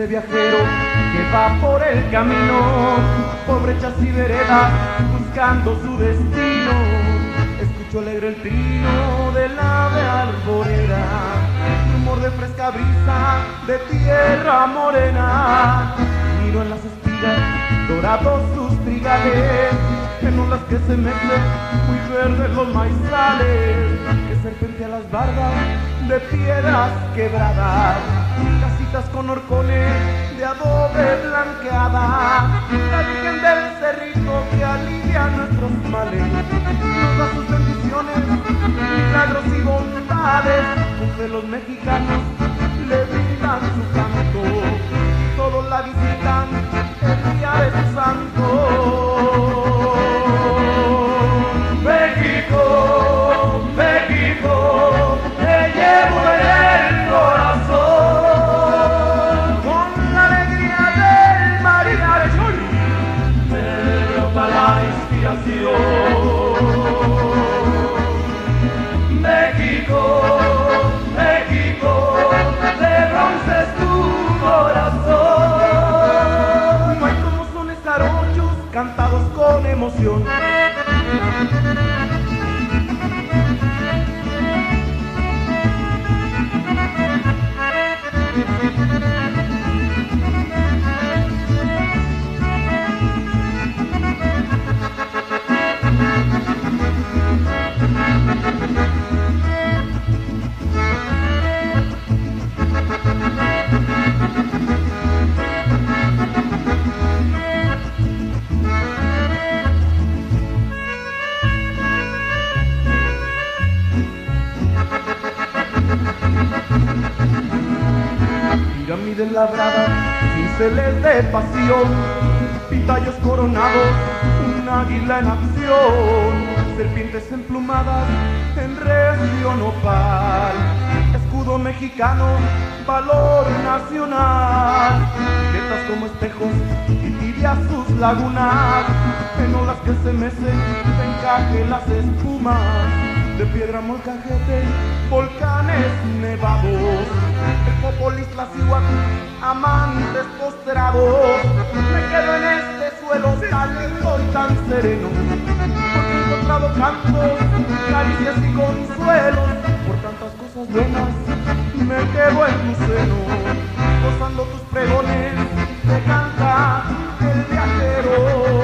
ese viajero que va por el camino, por brechas y veredas, buscando su destino. Escucho alegre el trino del ave arborera, rumor de fresca brisa de tierra morena. Miro en las espigas dorados sus trigales, en olas que se mezclan muy verdes los maizales, que serpentea las bardas de piedras quebradas, casitas con horcones de adobe blanqueada, la Virgen del Cerrito que alivia nuestros males, nos da sus bendiciones, milagros y bondades, con que los mexicanos le brindan su canto, y todos la visitan el día de su santo. México, México, te llevo en el corazón, con la alegría del mariachi, me brota la inspiración. México, México, de bronce es tu corazón. No hay como sones jarochos cantados con emoción. Pirámides labradas, cinceles de pasión, pitayos coronados, un águila en acción, serpientes emplumadas en recio nopal, escudo mexicano, valor nacional, quietas como espejos y tibias sus lagunas, en olas que se mecen, se encaje las espumas, de piedra molcajete, volcanes nevados, Ecopolis, Tlaxihuac, amantes postrados. Me quedo en este suelo tan lindo y tan sereno, porque he encontrado cantos, caricias y consuelos. Por tantas cosas buenas me quedo en tu seno, gozando tus pregones, te canta el viajero.